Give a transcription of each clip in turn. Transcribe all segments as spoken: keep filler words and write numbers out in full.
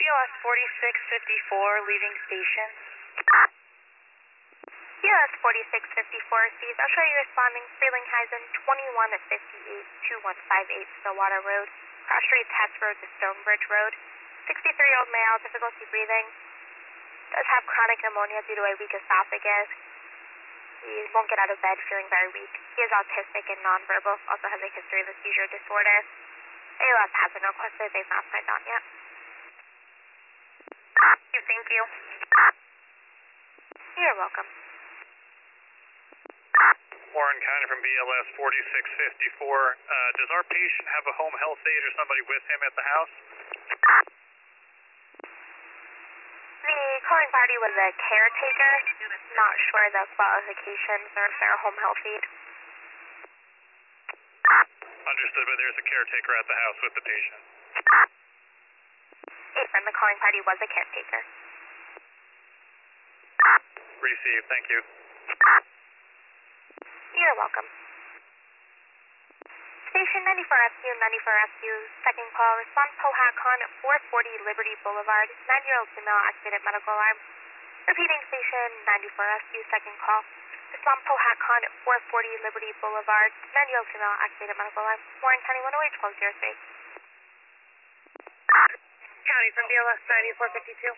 O S forty-six fifty-four, leaving station. B O S forty-six fifty-four, Steve. I'll show you responding. Frelinghuysen, twenty-one fifty-eight, two one five eight, Stillwater Road. Cross Street, Test Road to Stonebridge Road. sixty-three-year-old male, difficulty breathing. Does have chronic pneumonia due to a weak esophagus. He won't get out of bed, feeling very weak. He is autistic and nonverbal. Also has a history of a seizure disorder. A O S has been requested. They've not signed on yet. Thank you. You're welcome. Warren County from B L S forty-six fifty-four. Uh, does our patient have a home health aide or somebody with him at the house? The calling party was a caretaker. Not sure the qualifications or if they're a home health aide. Understood, but there's a caretaker at the house with the patient. Affirm, the calling party was a caretaker. Received, thank you. You're welcome. Station ninety-four F U, ninety-four F U, second call. Respond Powhatan at four forty Liberty Boulevard. Nine-year-old female accident medical alarm. Repeating station ninety-four F U, second call. Respond Powhatan at four forty Liberty Boulevard. Nine-year-old female accident medical alarm. Warren County one oh eight, twelve oh three. County from B L S ninety-four fifty-two.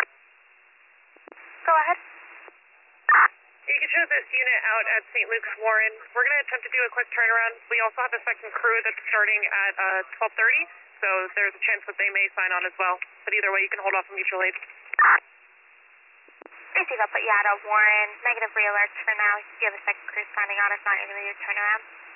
Go ahead. You can show this unit out at Saint Luke's Warren. We're going to attempt to do a quick turnaround. We also have a second crew that's starting at uh, twelve thirty, so there's a chance that they may sign on as well. But either way, you can hold off on mutual aid. Receive, I'll put you out of Warren. Negative re-alerts for now. You have a second crew signing on. If not, you're going to do a turnaround.